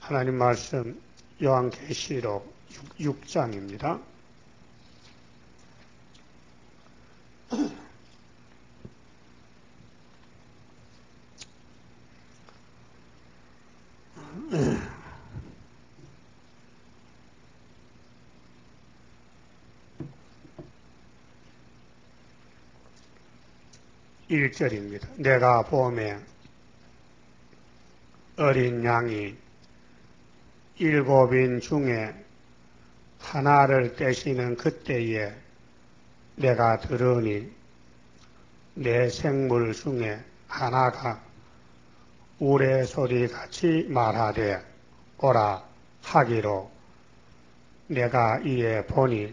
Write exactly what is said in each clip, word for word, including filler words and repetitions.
하나님 말씀 요한계시록 육 장입니다. 일 절입니다. 내가 보매 어린 양이 일곱인 중에 하나를 떼시는 그때에 내가 들으니 내 생물 중에 하나가 우레소리 같이 말하되 오라 하기로 내가 이에 보니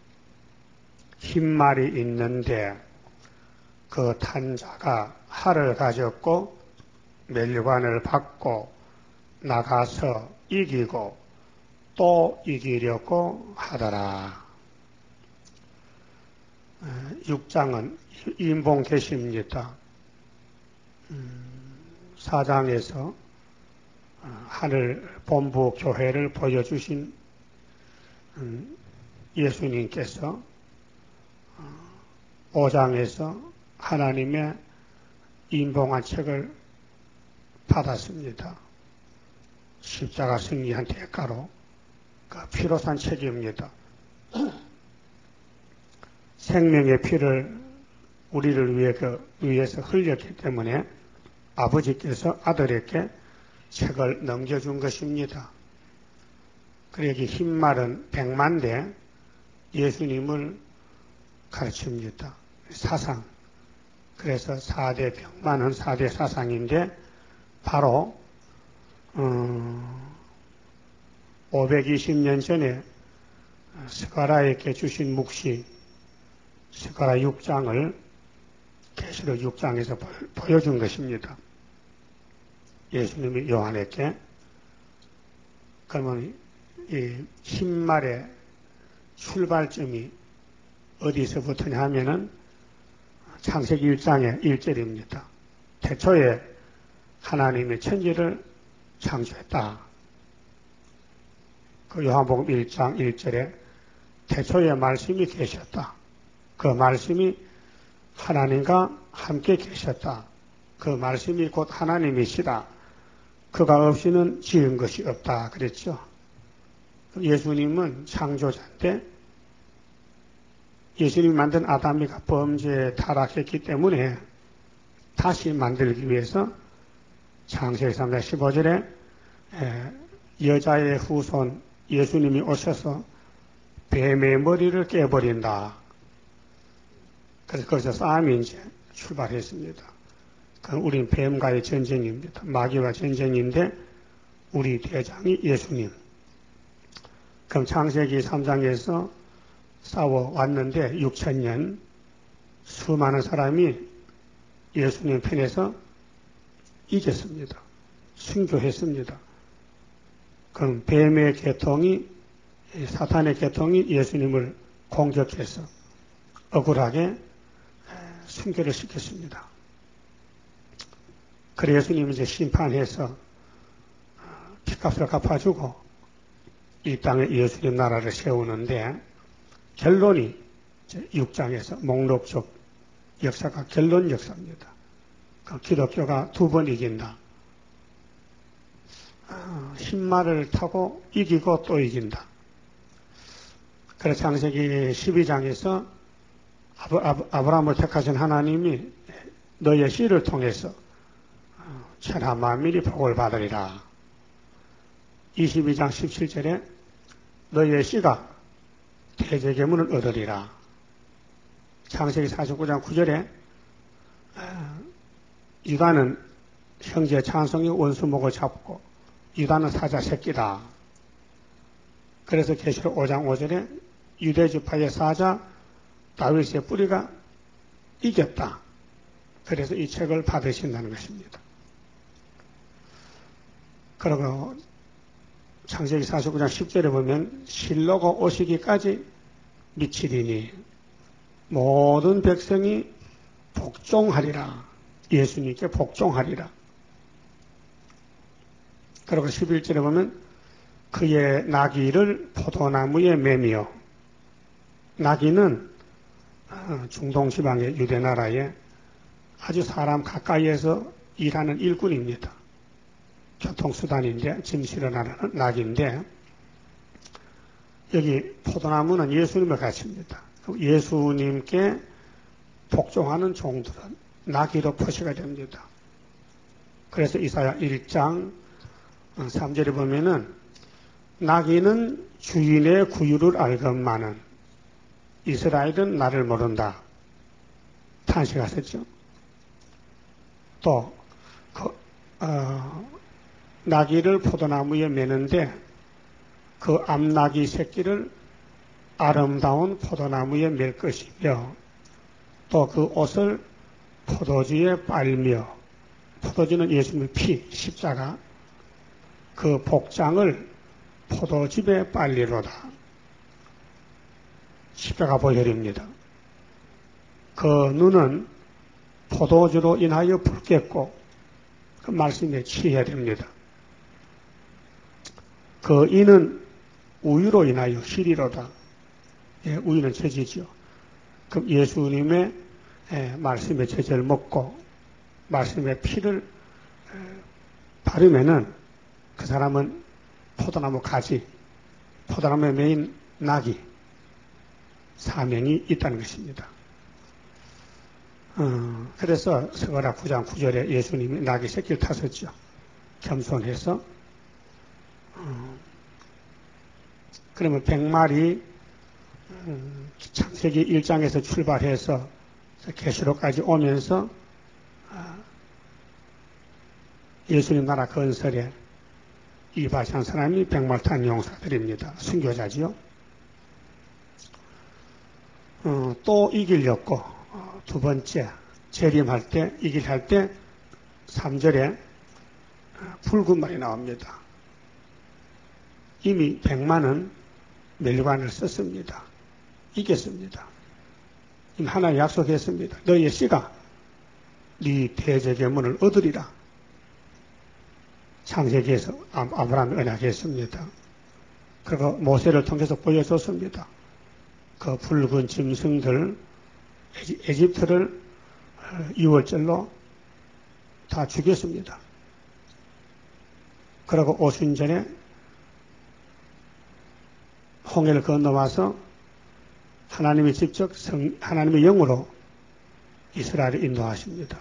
흰말이 있는데 그 탄 자가 활을 가졌고 멸관을 받고 나가서 이기고 또 이기려고 하더라. 육 장은 인봉 계시입니다. 사 장에서 하늘 본부 교회를 보여주신 예수님께서 오 장에서 하나님의 인봉한 책을 받았습니다. 십자가 승리한 대가로 그 피로 산 책입니다. 생명의 피를 우리를 위해 그 위해서 흘렸기 때문에 아버지께서 아들에게 책을 넘겨준 것입니다. 그러기 흰말은 백만대 예수님을 가르칩니다. 사상. 그래서 사 대 백만은 사 대 사상인데 바로 어, 오백이십 년 전에 스가랴에게 주신 묵시 스가랴 육 장을 계시록 육 장에서 보여준 것입니다. 예수님이 요한에게. 그러면 이 흰말의 출발점이 어디서부터냐 하면은 창세기 일 장의 일 절입니다. 태초에 하나님이 천지를 창조했다. 그 요한복음 일 장 일 절에 태초에 말씀이 계셨다. 그 말씀이 하나님과 함께 계셨다. 그 말씀이 곧 하나님이시다. 그가 없이는 지은 것이 없다. 그랬죠. 예수님은 창조자인데 예수님이 만든 아담이가 범죄에 타락했기 때문에 다시 만들기 위해서 창세기 삼 장 십오 절에 여자의 후손 예수님이 오셔서 뱀의 머리를 깨버린다. 그래서 거기서 싸움이 이제 출발했습니다. 그럼 우린 뱀과의 전쟁입니다. 마귀와 전쟁인데 우리 대장이 예수님. 그럼 창세기 삼 장에서 싸워왔는데 육천 년 수많은 사람이 예수님 편에서 이겼습니다. 순교했습니다. 그럼 뱀의 계통이 사탄의 계통이 예수님을 공격해서 억울하게 순교를 시켰습니다. 그래 예수님이 이제 심판해서 핏값을 갚아주고 이 땅에 예수님 나라를 세우는데 결론이 육 장에서 목록적 역사가 결론 역사입니다. 그 기독교가 두 번 이긴다. 흰말을 타고 이기고 또 이긴다. 그래서 창세기 십이 장에서 아브라함을 택하신 하나님이 너의 씨를 통해서 천하 만민이 복을 받으리라. 이십이 장 십칠 절에 너의 씨가 대제계문을 얻으리라. 창세기 사십구 장 구 절에 유다는 형제 찬송이 원수목을 잡고 유다는 사자 새끼다. 그래서 계시록 오 장 오 절에 유대지파의 사자 다윗의 뿌리가 이겼다. 그래서 이 책을 받으신다는 것입니다. 그리고 창세기 사십구 장 십 절에 보면 실로가 오시기까지 미치리니 모든 백성이 복종하리라. 예수님께 복종하리라. 그리고 십일 절에 보면 그의 나귀를 포도나무에 매며, 나귀는 중동 지방의 유대 나라에 아주 사람 가까이에서 일하는 일꾼입니다. 교통수단인데, 짐 실어나가는 나귀인데, 여기 포도나무는 예수님을 가르칩니다. 예수님께 복종하는 종들은 나귀로 표시가 됩니다. 그래서 이사야 일 장 삼 절에 보면은 나귀는 주인의 구유를 알건만은 이스라엘은 나를 모른다 탄식하셨죠. 또 그, 어, 나귀를 포도나무에 매는데 그 암나귀 새끼를 아름다운 포도나무에 맬 것이며, 또 그 옷을 포도주에 빨며, 포도주는 예수님의 피, 십자가, 그 복장을 포도즙에 빨리로다. 십자가 보혈입니다. 그 눈은 포도주로 인하여 붉겠고 그 말씀에 취해야 됩니다. 그 이는 우유로 인하여 시리로다. 예, 우유는 죄지죠. 그럼 예수님의 예, 말씀의 죄를 먹고 말씀의 피를 에, 바르면은 그 사람은 포도나무 가지, 포도나무에 매인 나귀 사명이 있다는 것입니다. 어, 그래서 스가랴 구 장 구 절에 예수님이 나귀 새끼를 타셨죠. 겸손해서. 어, 그러면 백마리 음, 창세기 일 장에서 출발해서 계시록까지 오면서 아, 예수님 나라 건설에 이바시한 사람이 백마탄 용사들입니다. 순교자지요. 어, 또 이기려고 어, 두 번째 재림할 때 이길할 때 삼 절에 붉은 말이 나옵니다. 이미 백만은 멸관을 썼습니다. 이겼습니다. 이미 하나님 약속했습니다. 너희의 씨가 네 대적의 문을 얻으리라. 창세기에서 아브라함이 언약했습니다. 그리고 모세를 통해서 보여줬습니다. 그 붉은 짐승들, 에집트를 유월절로 다 죽였습니다. 그리고 오순절에 홍해를 건너와서 하나님이 직접 성, 하나님의 영으로 이스라엘을 인도하십니다.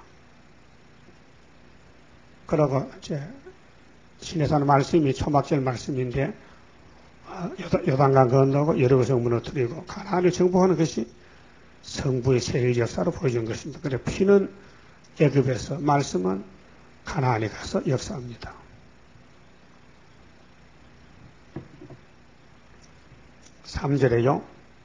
그리고 이제 시내산 말씀이 초막절 말씀인데 요단강 건너고 여리고성 무너뜨리고 가나안을 정복하는 것이 성부의 세일 역사로 보여준 것입니다. 그래 피는 애굽에서 말씀은 가나안에 가서 역사합니다. 삼 절에요.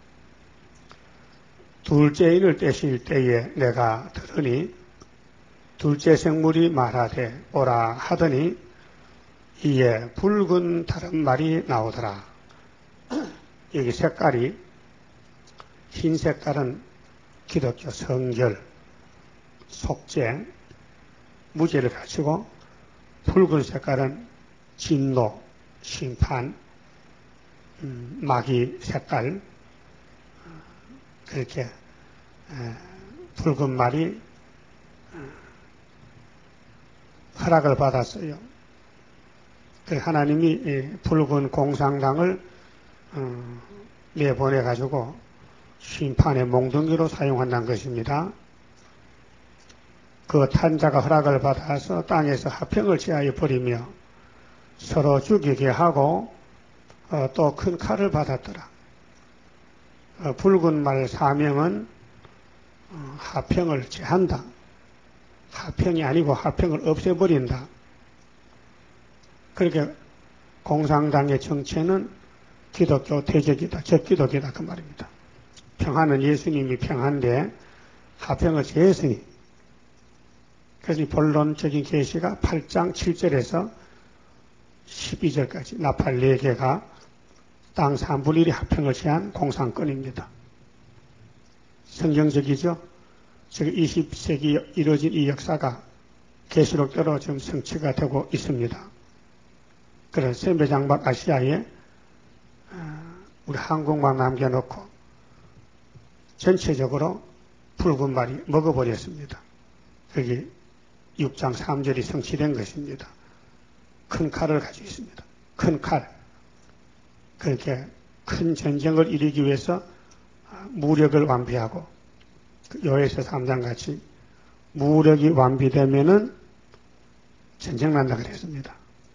둘째 인을 떼실 때에 내가 들으니 둘째 생물이 말하되 오라 하더니 이에 붉은 다른 말이 나오더라. 여기 색깔이 흰 색깔은 기독교 성결, 속죄, 무죄를 가지고 붉은 색깔은 진노, 심판, 음, 마귀 색깔, 그렇게 에, 붉은 말이 허락을 받았어요. 하나님이 이 붉은 공상당을 어, 내보내가지고 심판의 몽둥이로 사용한다는 것입니다. 그 탄자가 허락을 받아서 땅에서 화평을 제하여 버리며 서로 죽이게 하고 어, 또 큰 칼을 받았더라. 어, 붉은 말 사명은 어, 화평을 제한다. 화평이 아니고 화평을 없애버린다. 그렇게 공상당의 정체는 기독교 대적이다. 적기독이다. 그 말입니다. 평화는 예수님이 평화인데 화평을 제했으니. 그래서 이 본론적인 계시가 팔 장 칠 절에서 십이 절까지 나팔 네 개가 땅 삼분의 일이 화평을 제한 공상권입니다. 성경적이죠? 지금 이십 세기 이루어진 이 역사가 계시록대로 지금 성취가 되고 있습니다. 그런 세배장막 아시아에 우리 한국만 남겨놓고 전체적으로 붉은 말이 먹어버렸습니다. 그게 육 장 삼 절이 성취된 것입니다. 큰 칼을 가지고 있습니다. 큰 칼. 그렇게 큰 전쟁을 이루기 위해서 무력을 완비하고 요에서 삼 장 같이 무력이 완비되면은 전쟁 난다 그랬습니다.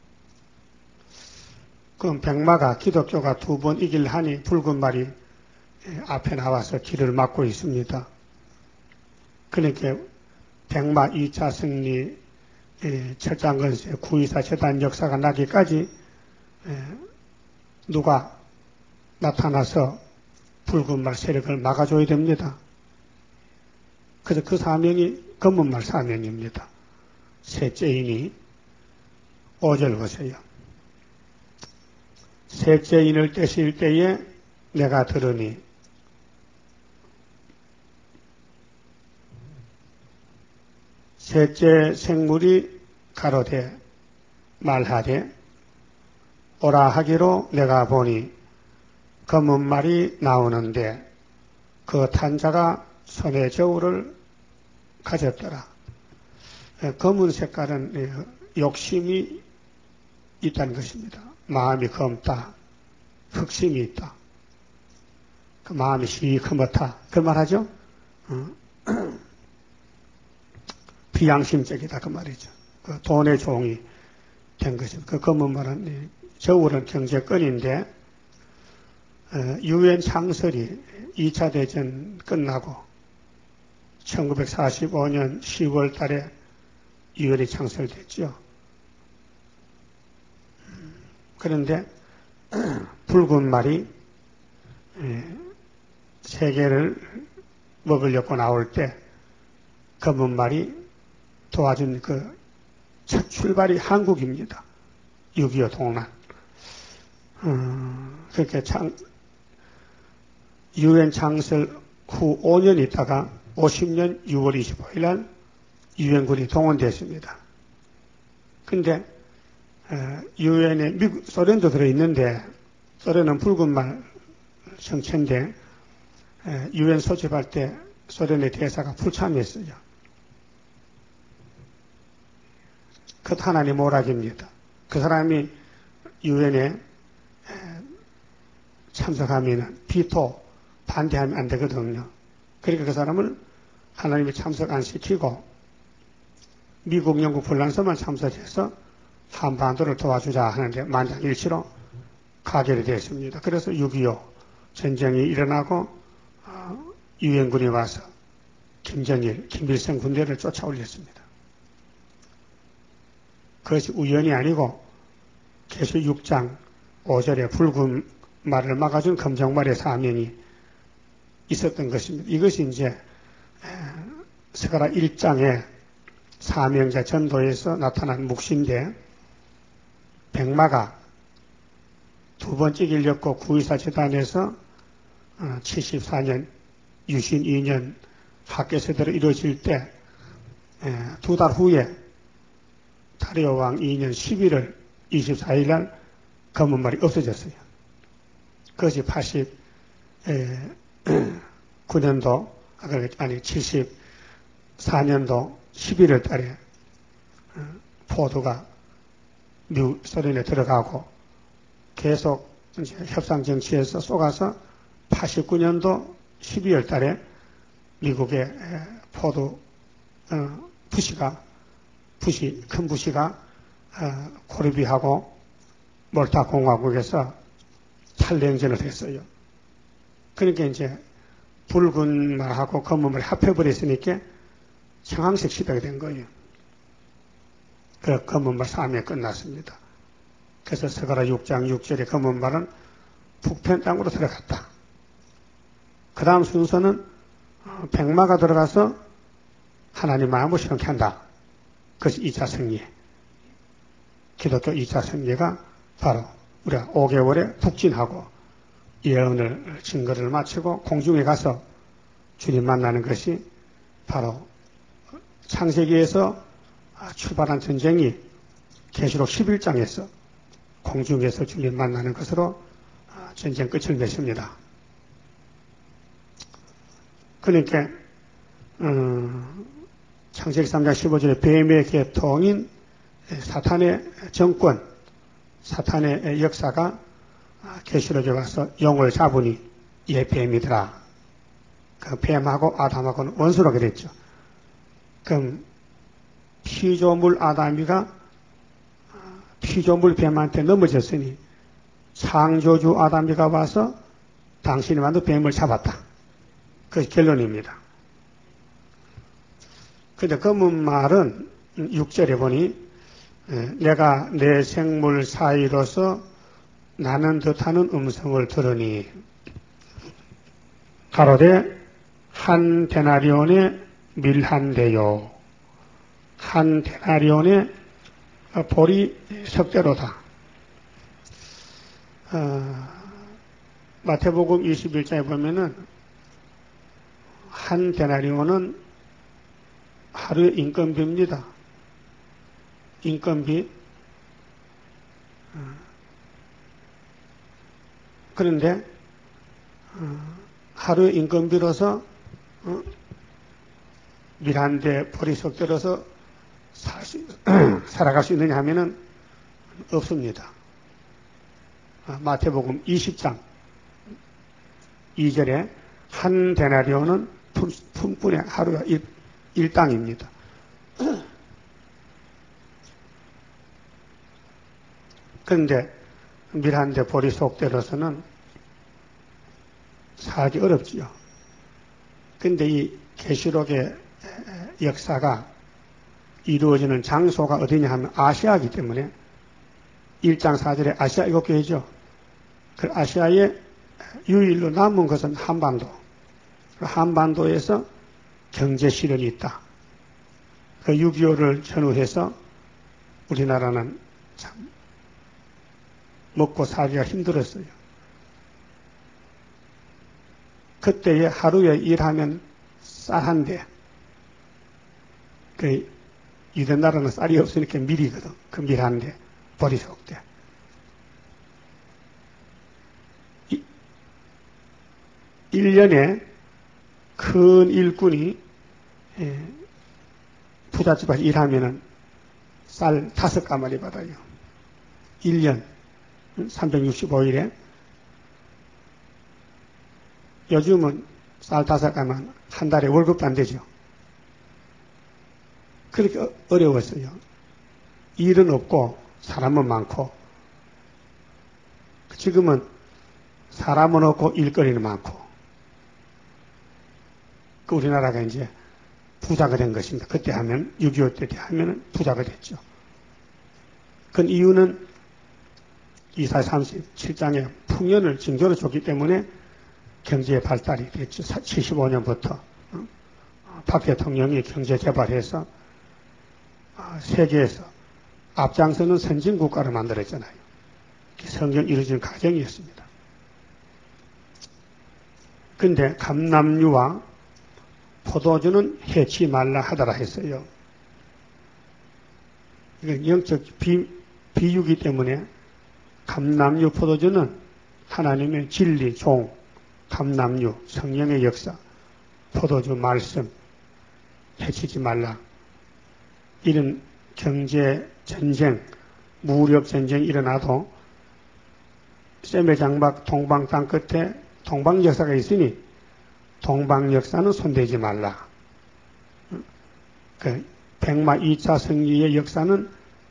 그럼 백마가 기독교가 두 번 이길 하니 붉은 말이 앞에 나와서 길을 막고 있습니다. 그러니까 백마 이 차 승리 철장건세 구이사 재단 역사가 나기까지 누가 나타나서 붉은 말 세력을 막아줘야 됩니다. 그래서 그 사명이 검은 말 사명입니다. 셋째인이 오 절 보세요. 셋째인을 떼실 때에 내가 들으니 셋째 생물이 가로되 말하되 오라 하기로 내가 보니 검은 말이 나오는데 그 탄자가 손에 저울을 가졌더라. 검은 색깔은 욕심이 있다는 것입니다. 마음이 검다. 흑심이 있다. 그 마음이 시커멓다. 그 말하죠? 어. 비양심적이다. 그 말이죠. 그 돈의 종이 된 것입니다. 그 검은 말은, 저울은 경제권인데, 유엔 창설이 이 차 대전 끝나고, 천구백사십오 년 시월 달에 유엔이 창설됐죠. 그런데 붉은 말이 세계를 먹으려고 나올 때 검은 말이 도와준 그 첫 출발이 한국입니다. 육이오 동란. 음, 그렇게 창, 유엔 창설 후 오 년 있다가 오십 년 유월 이십오일 날 유엔군이 동원됐습니다. 근데 유엔에 미국, 소련도 들어있는데 소련은 붉은 말 정체인데 유엔 소집할 때 소련의 대사가 불참했어요. 그 하나님 오락입니다. 그 사람이 유엔에 참석하면 비토 반대하면 안 되거든요. 그러니까 그 사람을 하나님이 참석 안 시키고 미국, 영국, 불란서만 참석해서 한반도를 도와주자 하는데 만장일치로 가결이 됐습니다. 그래서 육이오 전쟁이 일어나고 유엔군이 와서 김정일, 김일성 군대를 쫓아올렸습니다. 그것이 우연이 아니고 계속 육 장 오 절에 붉은 말을 막아준 검정말의 사명이 있었던 것입니다. 이것이 이제 스가랴 일 장에 사명자 전도에서 나타난 묵시인데 백마가 두 번째 길렸고 구이사 재단에서 칠십사 년 유신 이 년 학계세대로 이루어질 때 두 달 후에 다리오 왕 이 년 십일월 이십사일 날 검은 말이 없어졌어요. 그것이 팔십구 년도 아니 칠십사 년도 십일월 달에 포도가 미국 소련에 들어가고 계속 협상 정치에서 쏘가서 팔십구 년도 십이월 달에 미국의 포도 부시가 부시 큰 부시가 코르비하고 몰타 공화국에서 탈냉전을 했어요. 그러니까 이제 붉은 말하고 검은 말이 합해버렸으니까 청황색 시대가 된 거예요. 그 검은 말 사명이 끝났습니다. 그래서 스가랴 육 장 육 절에 검은 말은 북편 땅으로 들어갔다. 그 다음 순서는 백마가 들어가서 하나님 마음을 시원케 한다. 그것이 이 차 승리. 기독교 이 차 승리가 바로 우리가 오 개월에 북진하고 예언을 증거를 마치고 공중에 가서 주님 만나는 것이 바로 창세기에서 출발한 전쟁이 계시록 십일 장에서 공중에서 주님 만나는 것으로 전쟁 끝을 맺습니다. 그러니까 어, 창세기 삼 장 십오 절에 뱀의 계통인 사탄의 정권, 사탄의 역사가 계시록에 와서 영을 잡으니 얘 뱀이더라. 그 뱀하고 아담하고는 원수라게 됐죠. 그럼 피조물 아담이가 피조물 뱀한테 넘어졌으니 창조주 아담이가 와서 당신이 만든 뱀을 잡았다. 그것이 결론입니다. 근데 그 말은 육 절에 보니 내가 내 생물 사이로서 나는 듯하는 음성을 들으니 가로되 한 데나리온의 밀한대요. 한 데나리온의 보리 석대로다. 어, 마태복음 이십일 장에 보면은 한 데나리온은 하루의 인건비입니다. 인건비. 어, 그런데 어, 하루의 인건비로서 어, 밀한대 보리 석대로서 살 수, 살아갈 수 있느냐 하면은 없습니다. 마태복음 이십 장 이 절에 한 데나리온은 품꾼의 하루가 일, 일당입니다. 그런데 밀한대 보리 속대로서는 살기 어렵지요. 그런데 이 계시록의 역사가 이루어지는 장소가 어디냐 하면 아시아이기 때문에 일 장 사 절에 아시아 일곱 개이죠. 그 아시아에 유일로 남은 것은 한반도. 한반도에서 경제 실현이 있다. 그 육이오를 전후해서 우리나라는 참 먹고 살기가 힘들었어요. 그때에 하루에 일하면 쌀 한 대. 그 이런 나라는 쌀이 없으니까 밀이거든. 그 밀 한 대. 보리석대. 일 년에 큰 일꾼이 부잣집에서 일하면은 쌀 다섯 가마리 받아요. 일 년 삼백육십오 일에 요즘은 쌀 다섯 가마는 한 달에 월급도 안 되죠. 그렇게 어려웠어요. 일은 없고 사람은 많고 지금은 사람은 없고 일거리는 많고 그 우리나라가 이제 부자가 된 것입니다. 그때 하면 육이오 때 하면은 부자가 됐죠. 그 이유는 이사야 삼십칠 장에 풍년을 징조로 줬기 때문에 경제의 발달이 됐죠. 칠십오 년부터 박 대통령이 경제 개발해서 세계에서 앞장서는 선진국가를 만들었잖아요. 성경 이루어진 과정이었습니다. 근데 감남류와 포도주는 해치 말라 하더라 했어요. 이건 영적 비, 비유기 때문에 감남류 포도주는 하나님의 진리, 종, 감남류, 성령의 역사, 포도주 말씀, 해치지 말라. 이런 경제 전쟁, 무력 전쟁이 일어나도 셈의 장막 동방 땅 끝에 동방 역사가 있으니 동방 역사는 손대지 말라. 그 백마 이 차 승리의 역사는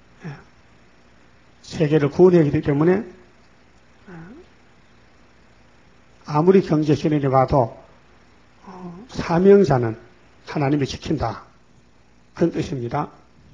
세계를 구원하기 때문에 아무리 경제 실현이 와도 사명자는 하나님이 지킨다. 그런 뜻입니다.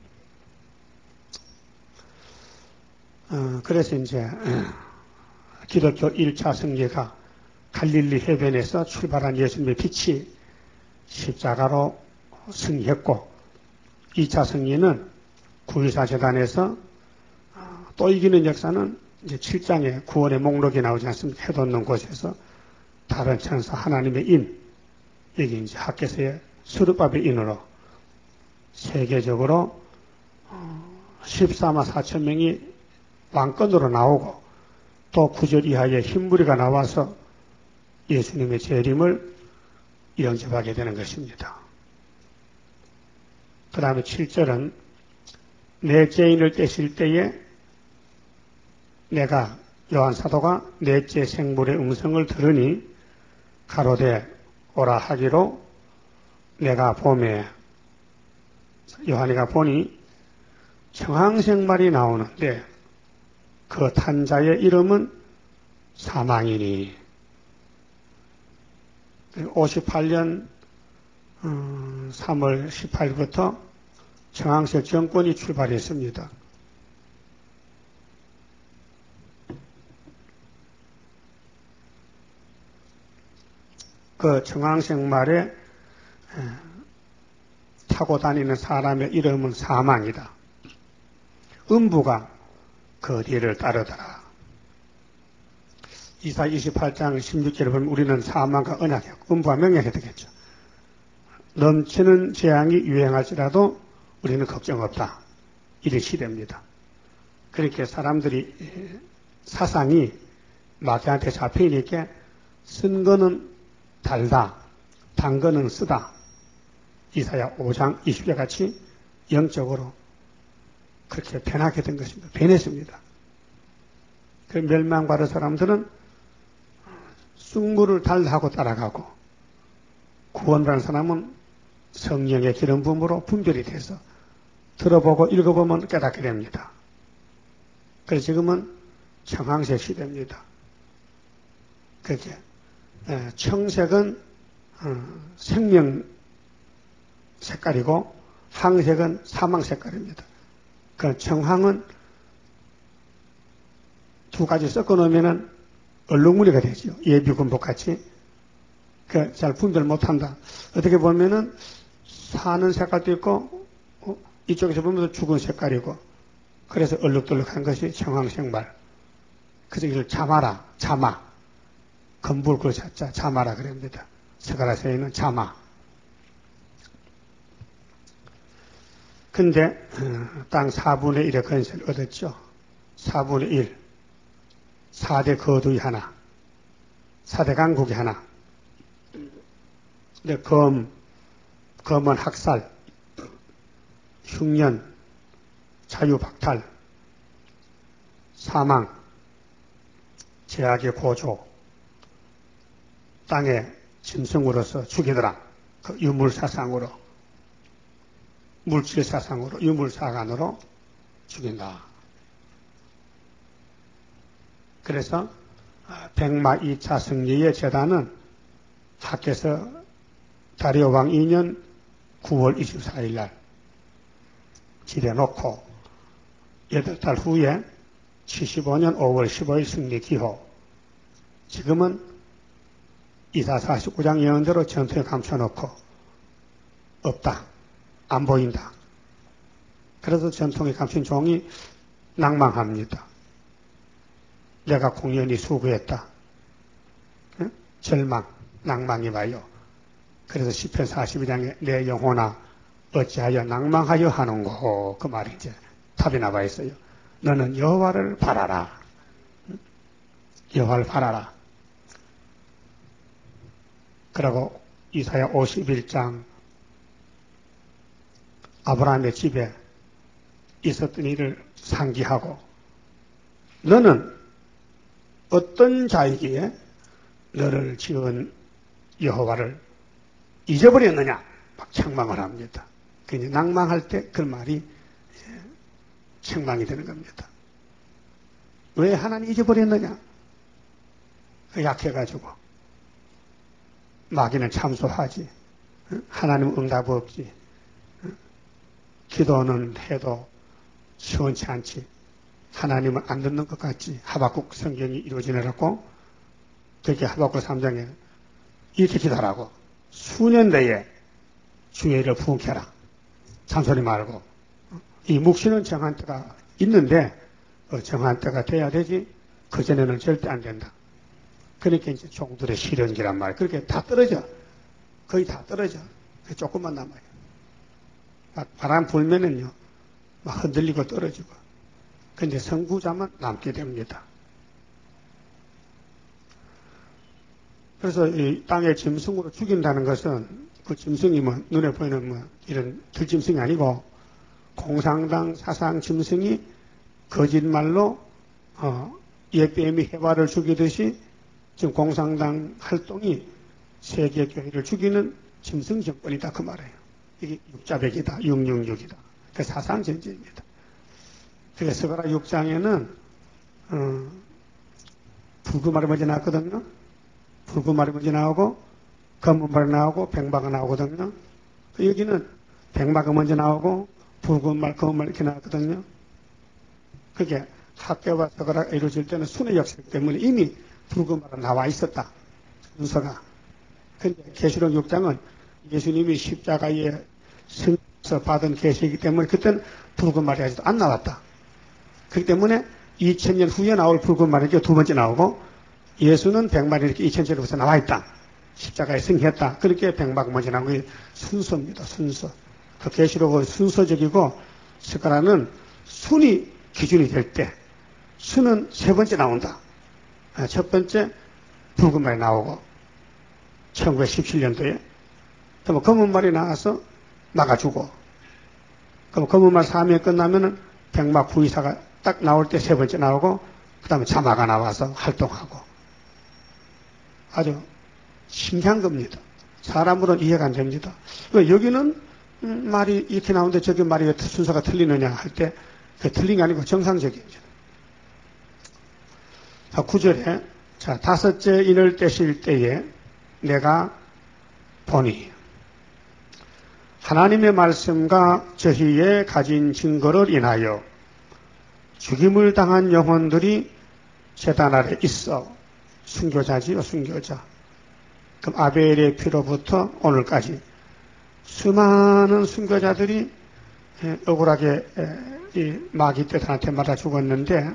어, 그래서 이제 기독교 일 차 승리가 갈릴리 해변에서 출발한 예수님의 빛이 십자가로 승리했고 이 차 승리는 구이사 재단에서 또 이기는 역사는 이제 칠 장에 구원의 목록이 나오지 않습니까? 해돋는 곳에서 다른 천사 하나님의 인, 여기 이제 학개서의 스룹밥의 인으로 세계적으로 십사만 사천 명이 왕권으로 나오고 또 구 절 이하에 흰무리가 나와서 예수님의 재림을 영접하게 되는 것입니다. 그 다음에 칠 절은 내 죄인을 떼실 때에 내가 요한 사도가 넷째 생물의 음성을 들으니 가로되 오라 하기로 내가 봄에 요한이가 보니 청항생말이 나오는데 그 탄자의 이름은 사망이니 오십팔 년 삼월 십팔 일부터 청항세 정권이 출발했습니다. 그 청항생말에 타고 다니는 사람의 이름은 사망이다. 음부가 그 뒤를 따르더라. 이사 이십팔 장 십육 절에 보면 우리는 사망과 언약했고 음부와 명예가 되겠죠. 넘치는 재앙이 유행할지라도 우리는 걱정 없다. 이런 시대입니다. 그렇게 사람들이 사상이 마귀한테 잡히니까 쓴 거는 달다, 단 거는 쓰다. 이사야 오 장 이십 절 같이 영적으로 그렇게 변하게 된 것입니다. 변했습니다. 그 멸망받은 사람들은 쑥물을 달하고 따라가고 구원받은 사람은 성령의 기름 부음으로 분별이 돼서 들어보고 읽어보면 깨닫게 됩니다. 그래서 지금은 청항세 시대입니다. 그렇게 청색은 생명 색깔이고 항색은 사망 색깔입니다. 그 청항은 두 가지 섞어 놓으면은 얼룩무늬가 되죠. 예비군복 같이. 그 잘 분별 못한다. 어떻게 보면은 사는 색깔도 있고 어, 이쪽에서 보면 죽은 색깔이고 그래서 얼룩덜룩한 것이 청항색말. 그래서 이걸 자마라, 자마. 건불 그 자자 자마라 그럽니다. 스가랴서에는 자마. 근데 어, 땅 사분의 일의 건설을 얻었죠. 사분의 일. 사 대 거두이 하나. 사 대 강국이 하나. 근데 검, 검은 학살, 흉년, 자유박탈, 사망, 제약의 고조, 땅의 짐승으로서 죽이더라. 그 유물사상으로, 물질사상으로, 유물사관으로 죽인다. 그래서 백마 이 차 승리의 제단은 학께서 다리오 왕 이 년 구월 이십사일 날 지대놓고 여덟 달 후에 칠십오 년 오월 십오일 승리 기호. 지금은 이사 사십구 장 예언대로 전투에 감춰놓고 없다. 안 보인다. 그래서 전통에 감춘 종이 낭망합니다. 내가 공연히 수고했다. 응? 절망, 낭망이 와요. 그래서 시편 사십이 장에 내 영혼아 어찌하여 낭망하여 하는고 그 말이 이제 답이 나와 있어요. 너는 여호와를 바라라. 응? 여호와를 바라라. 그리고 이사야 오십일 장 아브라함의 집에 있었던 일을 상기하고 너는 어떤 자이기에 너를 지은 여호와를 잊어버렸느냐 막 책망을 합니다. 그냥 낭망할 때 그 말이 책망이 되는 겁니다. 왜 하나님 잊어버렸느냐? 약해가지고 마귀는 참소하지. 하나님 응답 없지. 기도는 해도 시원치 않지. 하나님은 안 듣는 것 같지. 하박국 성경이 이루어지느라고 그렇게 하박국 삼 장에 이렇게 기도하라고. 수년 내에 주의 일을 부응케라. 잔소리 말고. 이 묵시는 정한 때가 있는데 정한 때가 돼야 되지 그전에는 절대 안 된다. 그러니까 이제 종들의 시련기란 말이에요. 그렇게 다 떨어져. 거의 다 떨어져. 조금만 남아요. 바람 불면은요 막 흔들리고 떨어지고 근데 선구자만 남게 됩니다. 그래서 이 땅에 짐승으로 죽인다는 것은 그 짐승이 뭐 눈에 보이는 뭐 이런 들짐승이 아니고 공산당 사상 짐승이 거짓말로 어, 예배미 해와를 죽이듯이 지금 공산당 활동이 세계 교회를 죽이는 짐승 정권이다 그 말이에요. 이게 육자백이다, 육육육이다. 그 사상 전제입니다. 그래서 스가랴 육 장에는 어, 붉은 말이 먼저 나왔거든요. 붉은 말이 먼저 나오고 검은 말이 나오고 백마가 나오거든요. 여기는 백마가 먼저 나오고 붉은 말, 검은 말 이렇게 나왔거든요. 그게 학계와 스가랴가 이루어질 때는 순회 역사 때문에 이미 붉은 말은 나와 있었다. 순서가. 근데 계시록 육 장은 예수님이 십자가에 승에서 받은 계시이기 때문에 그때는 붉은 말이 아직도 안 나왔다. 그렇기 때문에 이천 년 후에 나올 붉은 말이 두 번째 나오고 예수는 백마리 이렇게 이천 년 후에 나와 있다. 십자가에 승했다. 그렇게 백마가 먼저 나온 게 순서입니다. 순서. 그 계시록은 순서적이고 스가랴는 순이 기준이 될 때 순은 세 번째 나온다. 첫 번째 붉은 말이 나오고 천구백십칠 년도에 그럼 검은 말이 나와서 막아주고 그럼 검은 말 사명이 끝나면은 백마 부의사가 딱 나올 때 세 번째 나오고 그 다음에 자마가 나와서 활동하고 아주 신기한 겁니다. 사람으로는 이해가 안 됩니다. 여기는 음, 말이 이렇게 나오는데 저기 말이 왜 순서가 틀리느냐 할 때 그 틀린 게 아니고 정상적입니다. 자, 구 절에 자 다섯째 인을 떼실 때에 내가 보니 하나님의 말씀과 저희의 가진 증거를 인하여 죽임을 당한 영혼들이 제단 아래 있어 순교자지요 순교자. 그럼 아벨의 피로부터 오늘까지 수많은 순교자들이 억울하게 이 마귀 떼단한테 맞아 죽었는데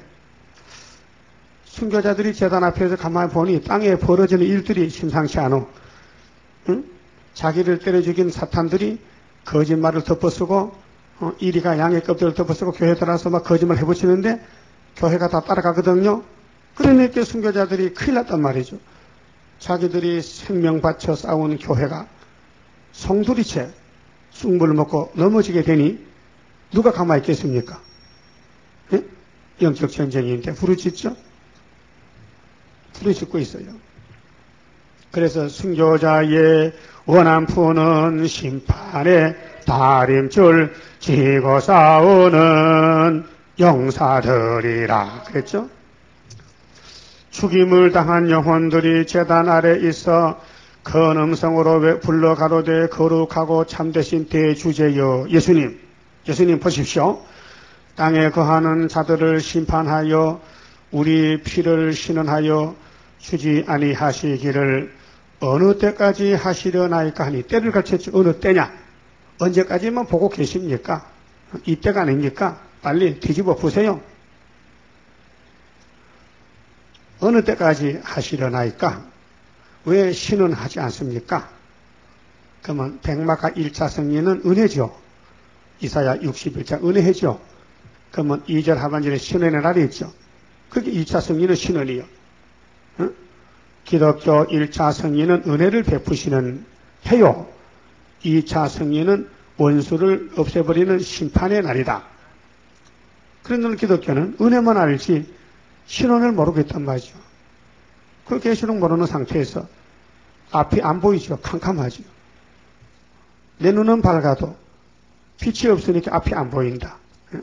순교자들이 제단 앞에서 가만히 보니 땅에 벌어지는 일들이 심상치 않아. 응? 자기를 때려 죽인 사탄들이 거짓말을 덮어쓰고 어, 이리가 양의 껍질을 덮어쓰고 교회 들어와서 막 거짓말 해붙이는데 교회가 다 따라가거든요. 그러니까 순교자들이 큰일 났단 말이죠. 자기들이 생명 바쳐 싸운 교회가 송두리째 쑥물을 먹고 넘어지게 되니 누가 가만히 있겠습니까? 예? 영적 전쟁인데 부르짖죠? 부르짖고 있어요. 그래서 순교자의 원한푸는 심판의 다림줄 지고 싸우는 영사들이라 그랬죠? 죽임을 당한 영혼들이 제단 아래 있어 큰 음성으로 불러 가로되 거룩하고 참되신 대주제여 예수님 예수님 보십시오. 땅에 거하는 자들을 심판하여 우리 피를 신원하여 주지 아니하시기를 어느 때까지 하시려나이까 하니 때를 갖췄죠. 어느 때냐? 언제까지만 보고 계십니까? 이때가 아닙니까? 빨리 뒤집어 보세요. 어느 때까지 하시려나이까? 왜 신원하지 않습니까? 그러면 백마가 일 차 승리는 은혜죠. 이사야 육십일 장 은혜죠. 그러면 이 절 하반절에 신원의 날이 있죠. 그게 이 차 승리는 신원이요. 응? 기독교 일 차 승리는 은혜를 베푸시는 해요. 이 차 승리는 원수를 없애버리는 심판의 날이다. 그런데 기독교는 은혜만 알지 신원을 모르고 있단 말이죠. 그 계시록 모르는 상태에서 앞이 안 보이죠. 캄캄하죠. 내 눈은 밝아도 빛이 없으니까 앞이 안 보인다.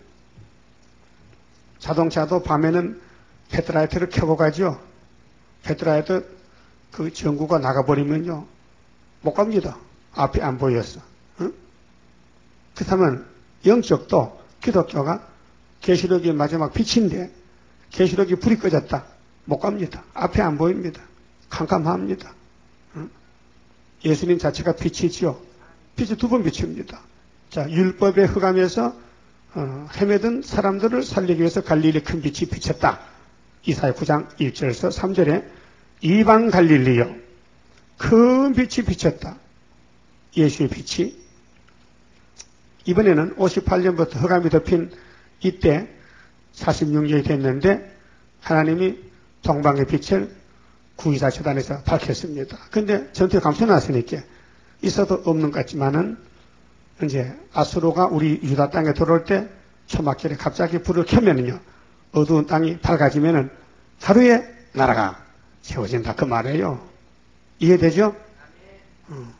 자동차도 밤에는 헤드라이트를 켜고 가죠. 헤드라이트 그 전구가 나가버리면요. 못 갑니다. 앞이 안 보였어. 응? 그렇다면 영적도 기독교가 계시록이 마지막 빛인데 계시록이 불이 꺼졌다. 못 갑니다. 앞이 안 보입니다. 캄캄합니다. 응? 예수님 자체가 빛이지요. 빛이 두 번 비춥니다. 자, 율법의 흑암에서 어, 헤매던 사람들을 살리기 위해서 갈릴리 큰 빛이 비쳤다. 이사야 구 장 일 절에서 삼 절에 이방 갈릴리여 큰 빛이 비쳤다. 예수의 빛이 이번에는 오십팔 년부터 흑암이 덮인 이때 사십육 년이 됐는데 하나님이 동방의 빛을 구이사 재단에서 밝혔습니다. 근데 전투에 감춰놨으니까 있어도 없는 것 같지만은 이제 아수르가 우리 유다 땅에 들어올 때 초막절에 갑자기 불을 켜면은요, 어두운 땅이 밝아지면은 하루에 나라가 세워진다 그 말이에요. 이해되죠? 어.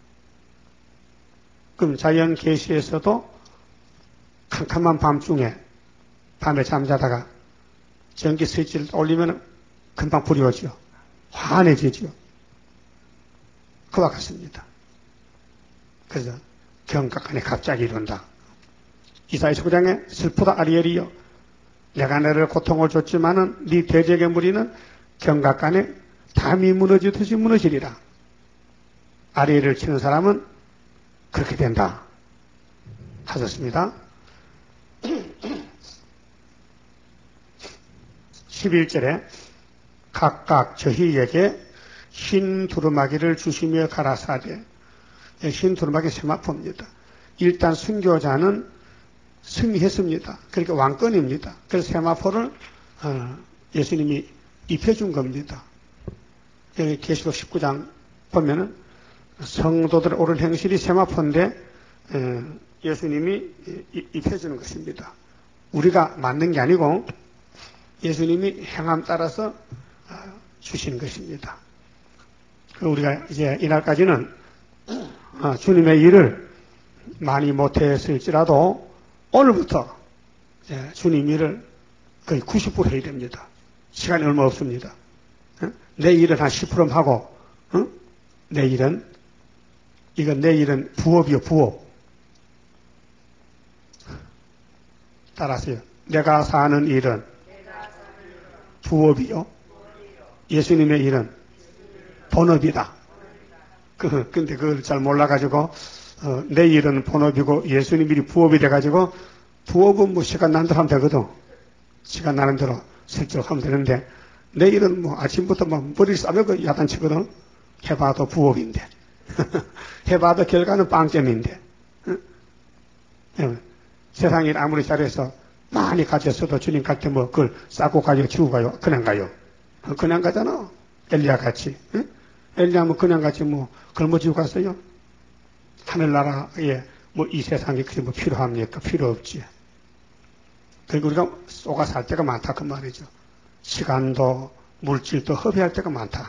그럼 자연 계시에서도 캄캄한 밤중에 밤에 잠자다가 전기 스위치를 올리면 금방 불이 오죠. 환해지죠. 그와 같습니다. 그래서 경각간에 갑자기 이룬다. 이사야 십 장에 슬프다 아리엘이여, 내가 너를 고통을 줬지만은 네 대적의 무리는 경각간에 담이 무너지듯이 무너지리라. 아리엘을 치는 사람은 그렇게 된다 하셨습니다. 십일 절에 각각 저희에게 흰 두루마기를 주시며 가라사대. 흰 두루마기 세마포입니다. 일단 순교자는 승리했습니다. 그러니까 왕권입니다. 그래서 세마포를 어, 예수님이 입혀준 겁니다. 여기 계시록 십구 장 보면은 성도들의 옳은 행실이 세마포인데 에, 예수님이 입혀주는 것입니다. 우리가 만든 게 아니고 예수님이 행함 따라서 어, 주신 것입니다. 우리가 이제 이날까지는 어, 주님의 일을 많이 못했을지라도 오늘부터 이제 주님 일을 거의 구십 퍼센트 해야 됩니다. 시간이 얼마 없습니다. 어? 내 일은 한 십 퍼센트 하고 어? 내 일은 이건 내 일은 부업이요, 부업. 따라하세요. 내가 사는 일은 부업이요. 예수님의 일은 본업이다. 그, 근데 그걸 잘 몰라가지고, 어, 내 일은 본업이고 예수님 일이 부업이 돼가지고, 부업은 뭐 시간 나는 대로 하면 되거든. 시간 나는 대로 슬쩍 하면 되는데, 내 일은 뭐 아침부터 뭐 머리를 싸매고 야단치거든. 해봐도 부업인데. 해봐도 결과는 빵점인데. 응? 세상 일 아무리 잘해서 많이 가졌어도 주님 갈 때 뭐 그걸 싸고 가요, 치우고 가요? 그냥 가요. 그냥 가잖아. 엘리야 같이. 응? 엘리야 뭐 그냥 같이 뭐 걸머지고 갔어요? 하늘나라에 뭐 이 세상에 그게 뭐 필요합니까? 필요 없지. 그리고 우리가 쏘가 살 때가 많다 그 말이죠. 시간도 물질도 허비할 때가 많다.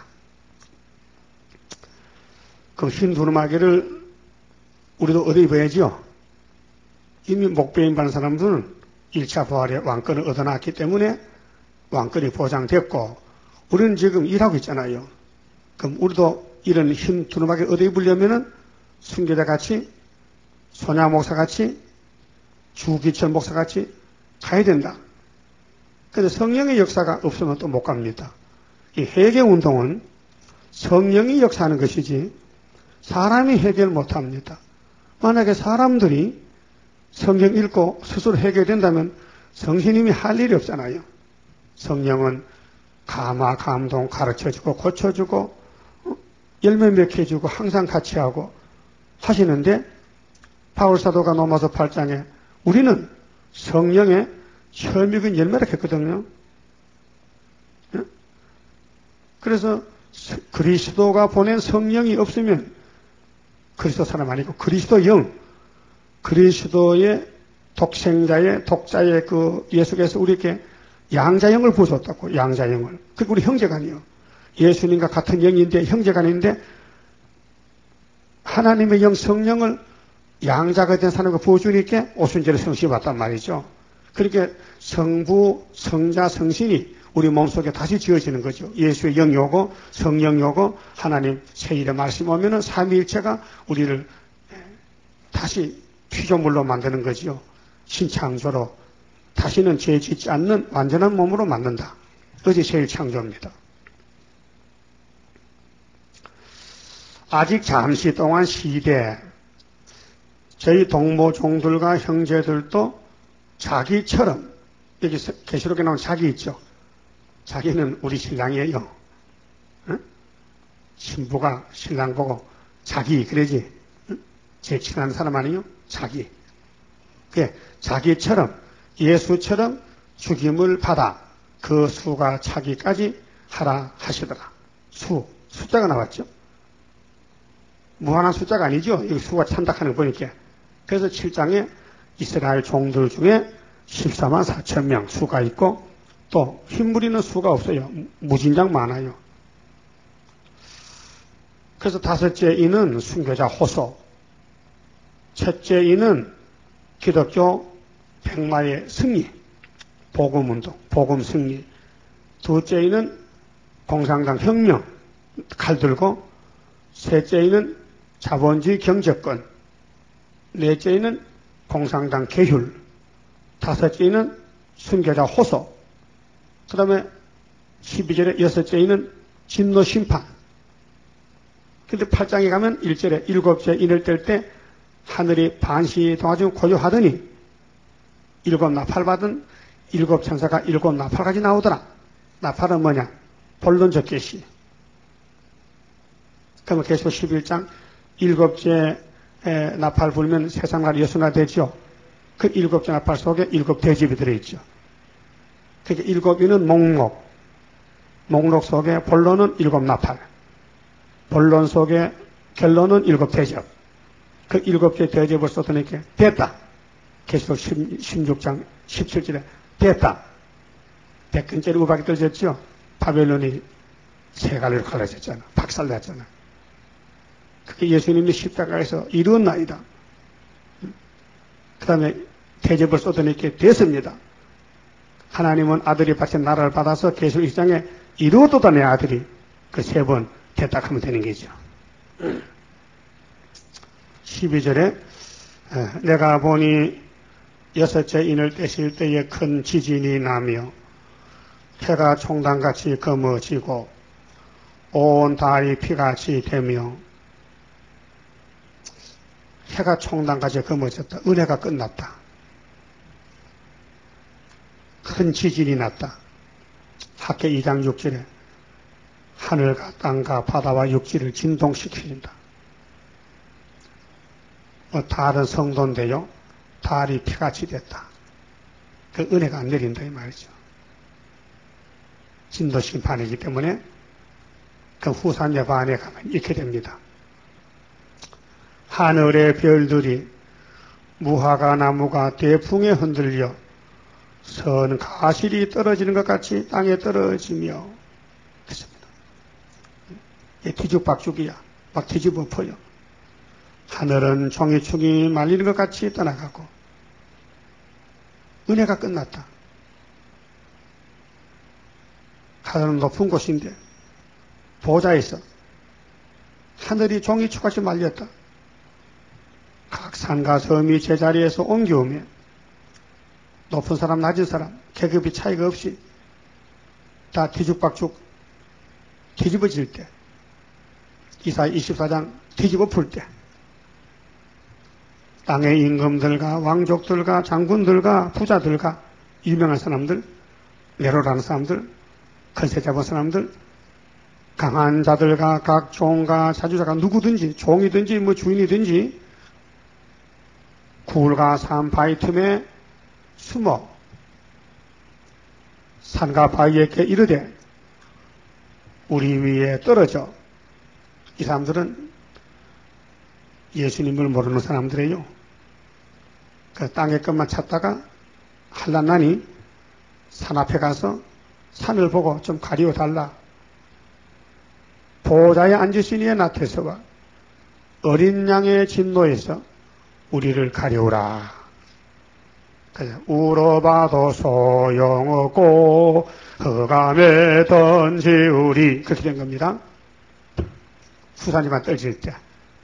그 흰 두루마기를 우리도 얻어 입어야지요. 이미 목배임 받은 사람들은 일 차 부활의 왕권을 얻어놨기 때문에 왕권이 보장됐고, 우리는 지금 일하고 있잖아요. 그럼 우리도 이런 흰 두루마기 얻어 입으려면은 순교자 같이, 소냐 목사 같이, 주기철 목사 같이 가야 된다. 그런데 성령의 역사가 없으면 또 못 갑니다. 이 회개 운동은 성령이 역사하는 것이지 사람이 해결 못 합니다. 만약에 사람들이 성경 읽고 스스로 해결된다면 성신님이 할 일이 없잖아요. 성령은 감화, 감동, 가르쳐주고 고쳐주고 열매 맺게 해주고 항상 같이 하고 하시는데, 바울사도가 로마서 팔 장에 우리는 성령의 혈육인 열매를 했거든요. 그래서 그리스도가 보낸 성령이 없으면 그리스도 사람 아니고 그리스도 영, 그리스도의 독생자의 독자의 그 예수께서 우리에게 양자영을 부어줬다고. 양자영을. 그게 우리 형제간이요. 예수님과 같은 영인데 형제간인데 하나님의 영 성령을 양자가 된 사람과 부어주니까 오순절에 성신이 왔단 말이죠. 그렇게 성부, 성자, 성신이 우리 몸속에 다시 지어지는 거죠. 예수의 영이 오고 성령이 오고 하나님 새1의 말씀이 오면은 삼위일체가 우리를 다시 피조물로 만드는 거죠. 신창조로 다시는 죄 짓지 않는 완전한 몸으로 만든다. 그것이 새1 창조입니다. 아직 잠시 동안 시대, 저희 동모종들과 형제들도 자기처럼, 여기 계시록에 나온 자기 있죠. 자기는 우리 신랑이에요. 응? 신부가 신랑 보고 자기 그러지. 응? 제일 친한 사람 아니요? 자기. 그게 자기처럼, 예수처럼 죽임을 받아 그 수가 차기까지 하라 하시더라. 수, 숫자가 나왔죠. 무한한 숫자가 아니죠. 이 수가 찬다하는 거 보니까. 그래서 칠 장에 이스라엘 종들 중에 십사만 사천 명 수가 있고 또 흰무리는 수가 없어요. 무진장 많아요. 그래서 다섯째 인은 순교자 호소, 첫째 인은 기독교 백마의 승리, 복음운동, 복음 승리, 둘째 인은 공산당 혁명, 칼 들고, 셋째 인은 자본주의 경제권, 넷째 인은 공산당 계율, 다섯째 인은 순교자 호소, 그 다음에 십이 절에 여섯째 인은 진노 심판. 근데 팔 장에 가면 일 절에 일곱째 인을 뗄 때 하늘이 반시 동아중 고요하더니 일곱 나팔 받은 일곱 천사가 일곱 나팔까지 나오더라. 나팔은 뭐냐? 본론적 계시. 그러면 계시록 십일 장 일곱째 나팔 불면 세상날 여수나 되죠. 그 일곱째 나팔 속에 일곱 대집이 들어있죠. 그러니까 일곱이는 목록, 목록 속에 본론은 일곱 나팔, 본론 속에 결론은 일곱 대접. 그 일곱째 대접을 쏟아내니까 됐다. 계시록 십육 장 십칠 절에 됐다. 백근짜리 우박이 떨어졌죠. 바벨론이 세갈로 갈라졌잖아. 박살났잖아. 그게 예수님이 십자가에서 이루었나이다. 그 다음에 대접을 쏟아내니까 됐습니다. 하나님은 아들이 바친 나라를 받아서 계시록 일 장에 이루어도다 내 아들이 그 세 번 됐다 하면 되는 거죠. 십이 절에 내가 보니 여섯째 인을 떼실 때에 큰 지진이 나며 해가 총단같이 검어지고 온 달이 피같이 되며 해가 총단같이 검어졌다. 은혜가 끝났다. 큰 지진이 났다. 학계 이 장 육 절에 하늘과 땅과 바다와 육지를 진동시켜준다. 뭐 달은 성도인데요. 달이 피같이 됐다. 그 은혜가 안 내린다 이 말이죠. 진도 심판이기 때문에 그 후산 예반에 가면 이렇게 됩니다. 하늘의 별들이 무화과 나무가 대풍에 흔들려 선 가실이 떨어지는 것 같이 땅에 떨어지며 그렇습니다. 뒤죽박죽이야. 막 뒤집어 엎어요. 하늘은 종이축이 말리는 것 같이 떠나가고 은혜가 끝났다. 하늘은 높은 곳인데 보좌에서 하늘이 종이축같이 말렸다. 각 산과 섬이 제자리에서 옮겨오며 높은 사람 낮은 사람 계급이 차이가 없이 다 뒤죽박죽 뒤집어질 때 이사야 이십사 장 뒤집어 풀 때 땅의 임금들과 왕족들과 장군들과 부자들과 유명한 사람들, 내로라는 사람들, 큰세 잡은 사람들, 강한 자들과 각 종과 사주자가 누구든지 종이든지 뭐 주인이든지 굴과 산 바위 틈에 숨어 산과 바위에게 이르되 우리 위에 떨어져. 이 사람들은 예수님을 모르는 사람들이에요. 그 땅의 것만 찾다가 한란나니 산 앞에 가서 산을 보고 좀 가리워 달라. 보좌에 앉으신 이의 나태서와 어린 양의 진노에서 우리를 가리우라. 울어봐도 소용없고 흑암에 던지우리. 그렇게 된 겁니다. 후사님만 떨어질 때.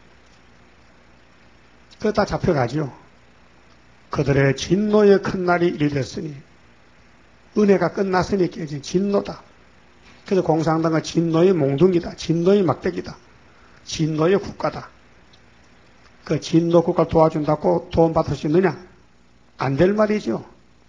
그거 다 잡혀가죠. 그들의 진노의 큰 날이 이르렀으니 은혜가 끝났으니까 이제 진노다. 그래서 공산당은 진노의 몽둥이다. 진노의 막대기다. 진노의 국가다. 그 진노 국가 도와준다고 도움 받을 수 있느냐? 안 될 말이죠.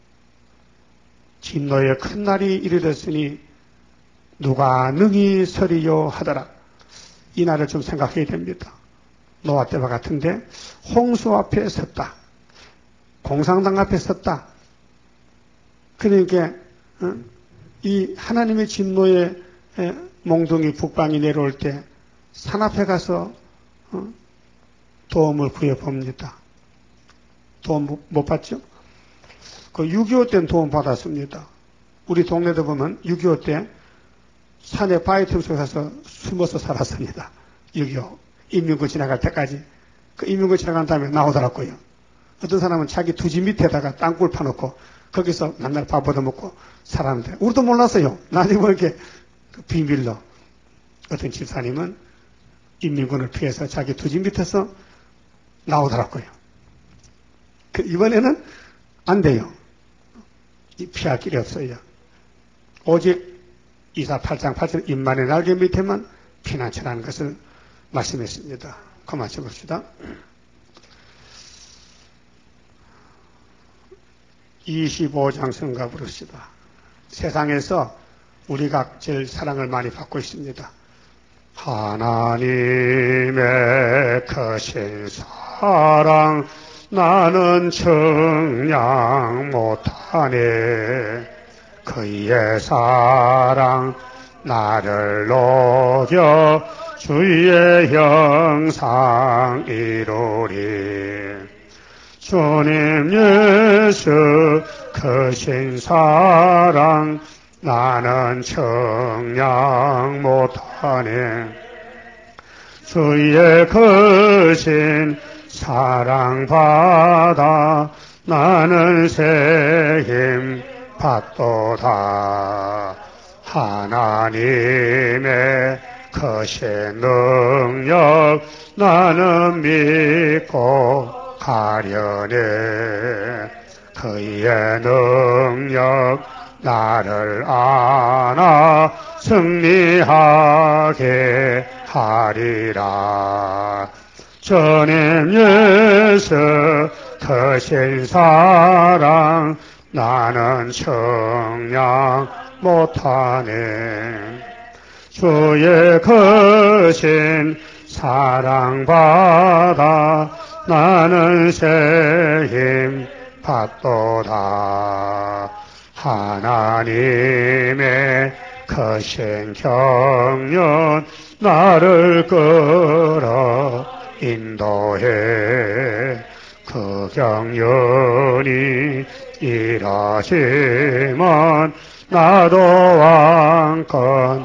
진노의 큰 날이 이르렀으니 누가 능히 서리요 하더라. 이 날을 좀 생각해야 됩니다. 노아 때와 같은데 홍수 앞에 섰다. 공산당 앞에 섰다. 그러니까 어? 이 하나님의 진노의 몽둥이 북방이 내려올 때 산 앞에 가서 어? 도움을 구해봅니다. 도움 못 받죠? 그 육이오 때는 도움 받았습니다. 우리 동네도 보면 육이오 때 산에 바위 틈 속에 가서 숨어서 살았습니다. 육이오. 인민군 지나갈 때까지. 그 인민군 지나간 다음에 나오더라고요. 어떤 사람은 자기 두지 밑에다가 땅굴 파놓고 거기서 맨날 밥 얻어먹고 살았는데, 우리도 몰랐어요. 나중에 뭐 이렇게 비밀로. 어떤 집사님은 인민군을 피해서 자기 두지 밑에서 나오더라고요. 그 이번에는 안 돼요. 피할 길이 없어요. 오직 이사 팔 장 팔 절 인만의 날개 밑에만 피난처라는 것을 말씀했습니다. 그만 쳐봅시다. 이십오 장 성가 부릅시다. 세상에서 우리가 제일 사랑을 많이 받고 있습니다. 하나님의 크신 사랑 나는 청량 못하네. 그의 사랑 나를 녹여 주의 형상 이루리. 주님 예수 크신 사랑 나는 청량 못하네. 주의 크신 사랑 받아 나는 새 힘 받도다. 하나님의 크신 능력 나는 믿고 가려네. 그의 능력 나를 안아 승리하게 하리라. 주님 예수 크신 사랑 나는 청량 못하네. 주의 크신 사랑 받아 나는 새 힘 받도다. 하나님의 크신 경륜 나를 끌어 인도해. 그 경륜이 일하지만 나도 왕권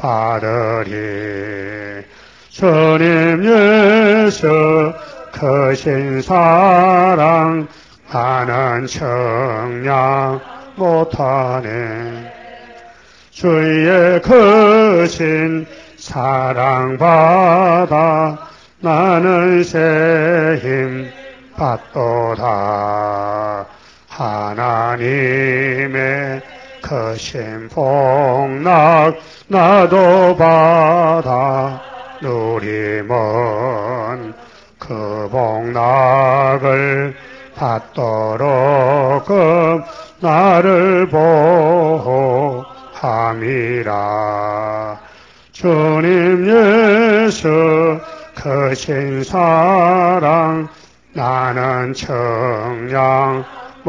받으리. 주님 예수 크신 사랑 나는 청량 못하네. 주의 크신 사랑 받아 나는 새 힘 받도다. 하나님의 크신 복락 나도 받아 누리면 그 복락을 받도록 나를 보호함이라. 주님 예수 크신 사랑 나는 청량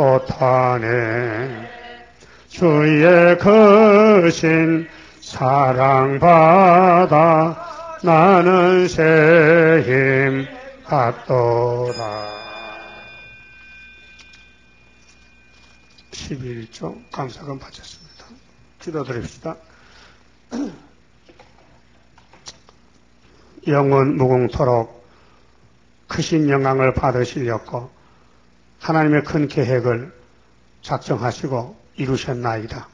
못하네. 주의 크신 사랑 받아 나는 새 힘 받도다. 십일 조 감사금 바쳤습니다. 기도드립시다. 영원 무궁토록 크신 영광을 받으시려고 하나님의 큰 계획을 작정하시고 이루셨나이다.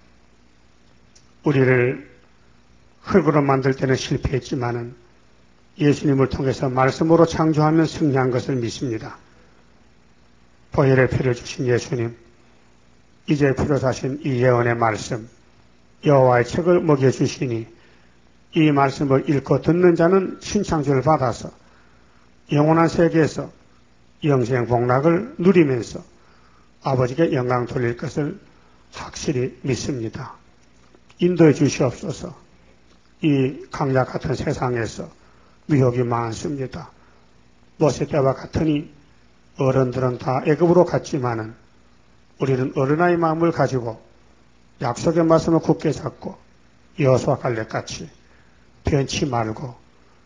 우리를 흙으로 만들 때는 실패했지만은 예수님을 통해서 말씀으로 창조하면 승리한 것을 믿습니다. 보혈의 피를 주신 예수님, 이제 필요하신 이 예언의 말씀, 여호와의 책을 먹여주시니 이 말씀을 읽고 듣는 자는 신창조를 받아서 영원한 세계에서 영생 복락을 누리면서 아버지께 영광 돌릴 것을 확실히 믿습니다. 인도해 주시옵소서. 이 강약 같은 세상에서 미혹이 많습니다. 모세 때와 같으니 어른들은 다 애굽으로 갔지만은 우리는 어린아이 마음을 가지고 약속의 말씀을 굳게 잡고 여호수아 갈렙같이 변치 말고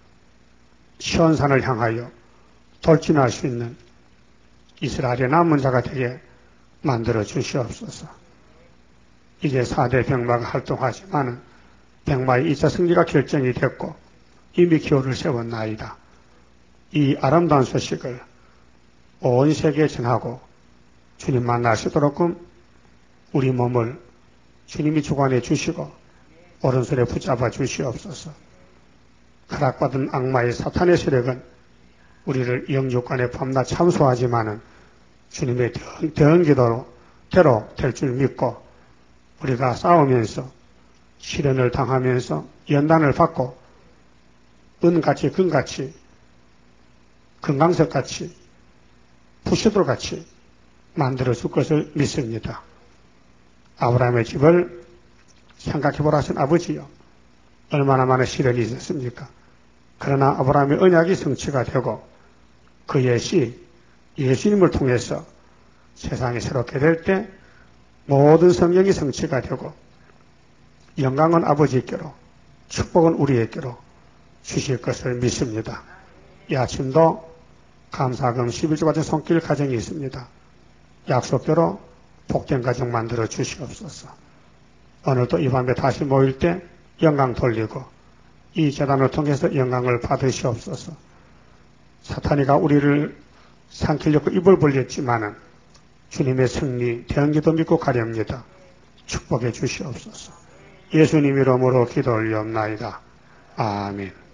시온산을 향하여 돌진할 수 있는 이스라엘의 남은 자가 되게 만들어 주시옵소서. 이제 사 대 병마가 활동하지만은 병마의 이 차 승리가 결정이 됐고 이미 기호를 세웠나이다. 이 아름다운 소식을 온 세계에 전하고 주님 만날 수 있도록끔 우리 몸을 주님이 주관해 주시고 오른손에 붙잡아 주시옵소서. 허락받은 악마의 사탄의 세력은 우리를 영육간에 밤낮 참소하지만은 주님의 대응 기도로 대로 될 줄 믿고 우리가 싸우면서 시련을 당하면서 연단을 받고 은같이 금같이 금강석같이 부시돌같이 만들어줄 것을 믿습니다. 아브라함의 집을 생각해보라 하신 아버지요. 얼마나 많은 시련이 있었습니까? 그러나 아브라함의 언약이 성취가 되고 그의 씨 예수님을 통해서 세상이 새롭게 될 때 모든 성경이 성취가 되고 영광은 아버지께로 축복은 우리에게로 주실 것을 믿습니다. 이 아침도 감사금 십일 조 같은 손길 가정이 있습니다. 약속대로 복된 가정 만들어 주시옵소서. 오늘도 이 밤에 다시 모일 때 영광 돌리고 이 재단을 통해서 영광을 받으시옵소서. 사탄이가 우리를 삼키려고 입을 벌렸지만은 주님의 승리 대언기도 믿고 가렵니다. 축복해 주시옵소서. 예수님 이름으로 기도 올리옵나이다. 아멘.